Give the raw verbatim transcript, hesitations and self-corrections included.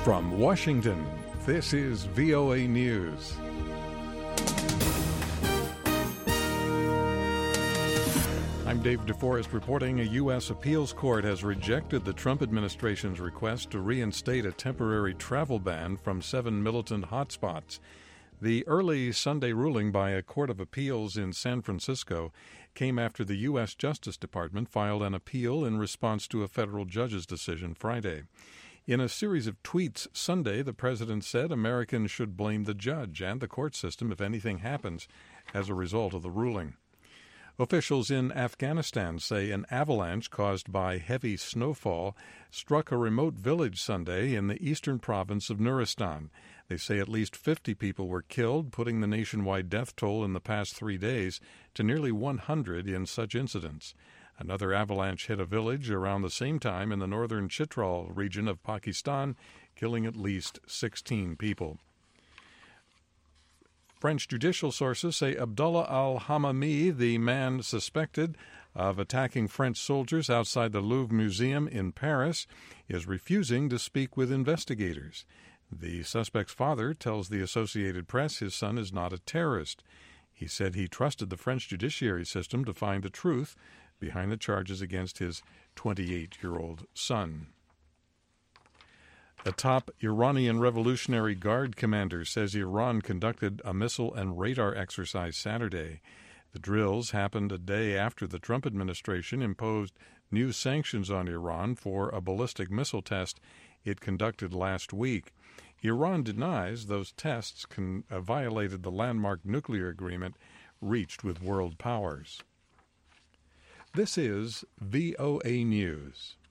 From Washington, this is V O A News. I'm Dave DeForest reporting a U S appeals court has rejected the Trump administration's request to reinstate a temporary travel ban from seven militant hotspots. The early Sunday ruling by a court of appeals in San Francisco came after the U S Justice Department filed an appeal in response to a federal judge's decision Friday. In a series of tweets Sunday, the president said Americans should blame the judge and the court system if anything happens as a result of the ruling. Officials in Afghanistan say an avalanche caused by heavy snowfall struck a remote village Sunday in the eastern province of Nuristan. They say at least fifty people were killed, putting the nationwide death toll in the past three days to nearly one hundred in such incidents. Another avalanche hit a village around the same time in the northern Chitral region of Pakistan, killing at least sixteen people. French judicial sources say Abdullah al-Hamami, the man suspected of attacking French soldiers outside the Louvre Museum in Paris, is refusing to speak with investigators. The suspect's father tells the Associated Press his son is not a terrorist. He said he trusted the French judiciary system to find the truth behind the charges against his twenty-eight-year-old son. A top Iranian Revolutionary Guard commander says Iran conducted a missile and radar exercise Saturday. The drills happened a day after the Trump administration imposed new sanctions on Iran for a ballistic missile test it conducted last week. Iran denies those tests con- uh, violated the landmark nuclear agreement reached with world powers. This is V O A News.